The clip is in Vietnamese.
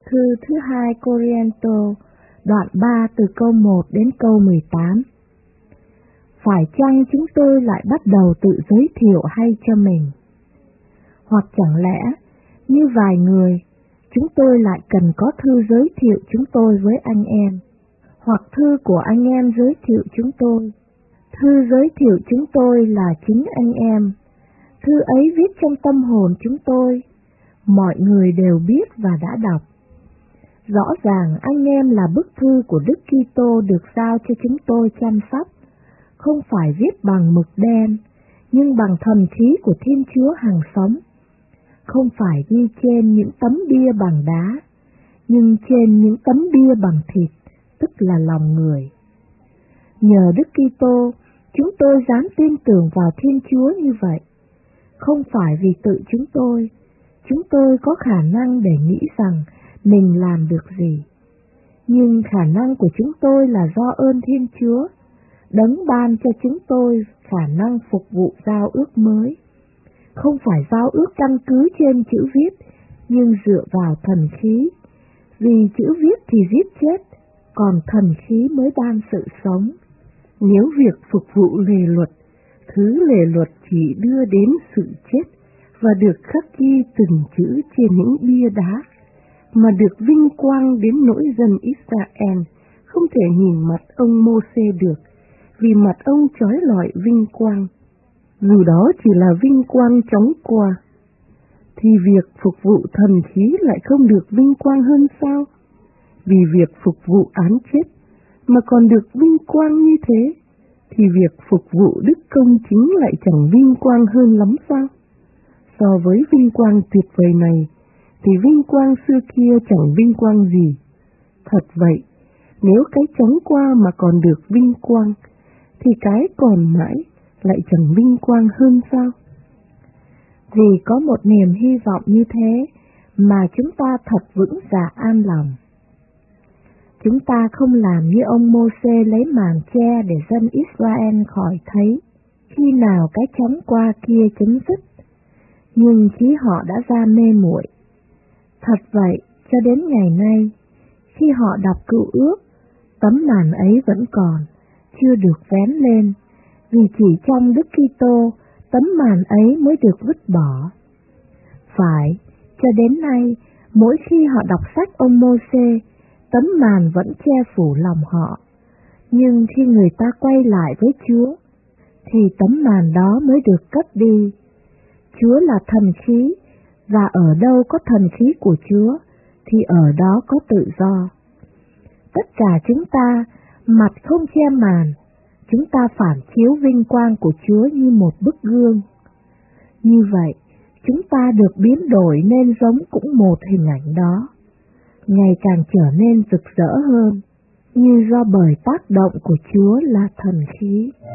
Thư thứ 2 Cô-ri-ên-tô, đoạn 3 từ câu 1 đến câu 18. Phải chăng chúng tôi lại bắt đầu tự giới thiệu hay cho mình? Hoặc chẳng lẽ, như vài người, chúng tôi lại cần có thư giới thiệu chúng tôi với anh em, hoặc thư của anh em giới thiệu chúng tôi. Thư giới thiệu chúng tôi là chính anh em. Thư ấy viết trong tâm hồn chúng tôi, mọi người đều biết và đã đọc. Rõ ràng anh em là bức thư của Đức Kitô được giao cho chúng tôi chăm sóc, không phải viết bằng mực đen, nhưng bằng thần khí của Thiên Chúa hằng sống, không phải ghi trên những tấm bia bằng đá, nhưng trên những tấm bia bằng thịt, tức là lòng người. Nhờ Đức Kitô, chúng tôi dám tin tưởng vào Thiên Chúa như vậy, không phải vì tự chúng tôi có khả năng để nghĩ rằng mình làm được gì, nhưng khả năng của chúng tôi là do ơn Thiên Chúa, đấng ban cho chúng tôi khả năng phục vụ giao ước mới, không phải giao ước căn cứ trên chữ viết, nhưng dựa vào thần khí, vì chữ viết thì giết chết, còn thần khí mới ban sự sống. Nếu việc phục vụ lề luật, thứ lề luật chỉ đưa đến sự chết và được khắc ghi từng chữ trên những bia đá, mà được vinh quang đến nỗi dân Israel không thể nhìn mặt ông Mô-sê được, vì mặt ông chói lọi vinh quang, dù đó chỉ là vinh quang chóng qua, thì việc phục vụ thần khí lại không được vinh quang hơn sao? Vì việc phục vụ án chết mà còn được vinh quang như thế, thì việc phục vụ đức công chính lại chẳng vinh quang hơn lắm sao? So với vinh quang tuyệt vời này, thì vinh quang xưa kia chẳng vinh quang gì. Thật vậy, nếu cái chóng qua mà còn được vinh quang, thì cái còn mãi lại chẳng vinh quang hơn sao? Vì có một niềm hy vọng như thế mà chúng ta thật vững dạ an lòng. Chúng ta không làm như ông Mô-sê lấy màn che để dân Israel khỏi thấy khi nào cái chóng qua kia chấm dứt, nhưng trí họ đã ra mê muội. Thật vậy, cho đến ngày nay, khi họ đọc Cựu Ước, tấm màn ấy vẫn còn, chưa được vén lên, vì chỉ trong Đức Kitô tấm màn ấy mới được vứt bỏ. Phải, cho đến nay, mỗi khi họ đọc sách ông Mô-sê, tấm màn vẫn che phủ lòng họ, nhưng khi người ta quay lại với Chúa, thì tấm màn đó mới được cất đi. Chúa là thần khí, và ở đâu có thần khí của Chúa, thì ở đó có tự do. Tất cả chúng ta, mặt không che màn, chúng ta phản chiếu vinh quang của Chúa như một bức gương. Như vậy, chúng ta được biến đổi nên giống cũng một hình ảnh đó, ngày càng trở nên rực rỡ hơn, như do bởi tác động của Chúa là thần khí.